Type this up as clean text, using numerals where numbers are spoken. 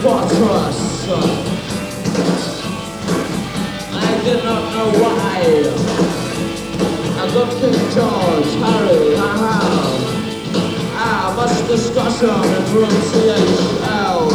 fortress. I did not know why. I got King George, Harry, I have much discussion in room CHL.